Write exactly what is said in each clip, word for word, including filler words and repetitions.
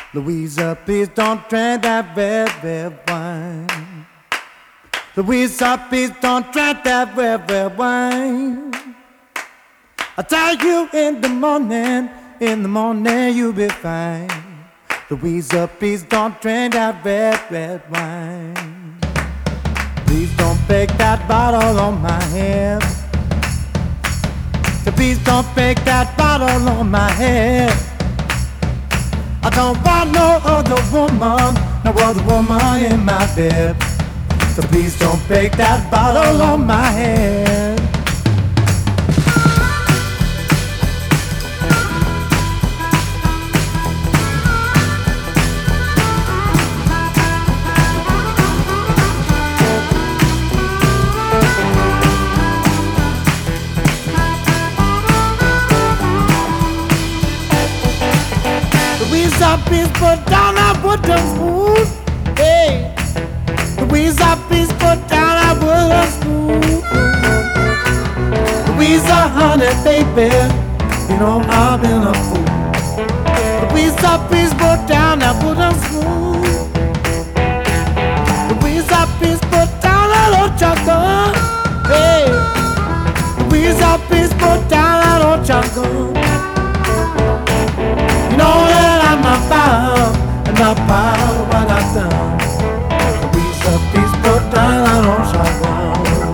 Louisa, please don't drink that red, red wine. Louisa, please don't drink that red, red wine. I'll tell you in the morning, in the morning you'll be fine. Louisa, please don't drink that red, red wine. Please don't break that bottle on my head. So please don't break that bottle on my head. I don't want no other woman, no other woman in my bed. So please don't break that bottle on my head. Louisa, please put down that wooden spoon. Hey, Louisa, please put down that wooden spoon. Louisa, honey, baby, you know I've been a fool. Louisa, please put down that wooden spoon. Louisa, please put down that old shotgun. Hey, Louisa, please put down that old shotgun. You know that I'm not proud, I'm not proud of what I've done. Louisa, please put down that old shotgun.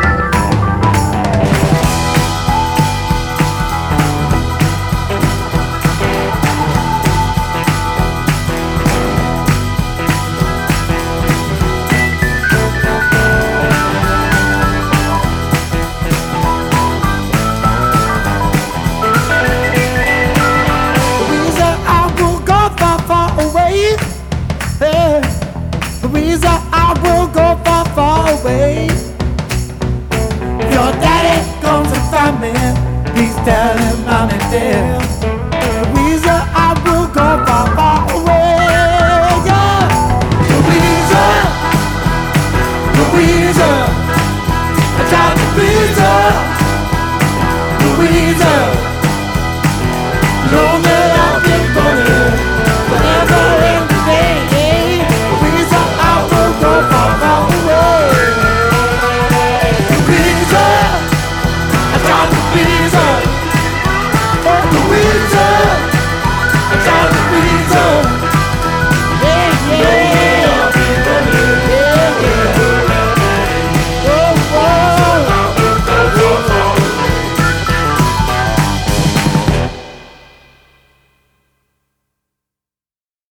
Louisa, I will go far, far away. If your daddy comes and find me, please tell him I'm in there. Louisa, I will go far, far away. Yeah. Louisa, Louisa, I tried to please her. Louisa.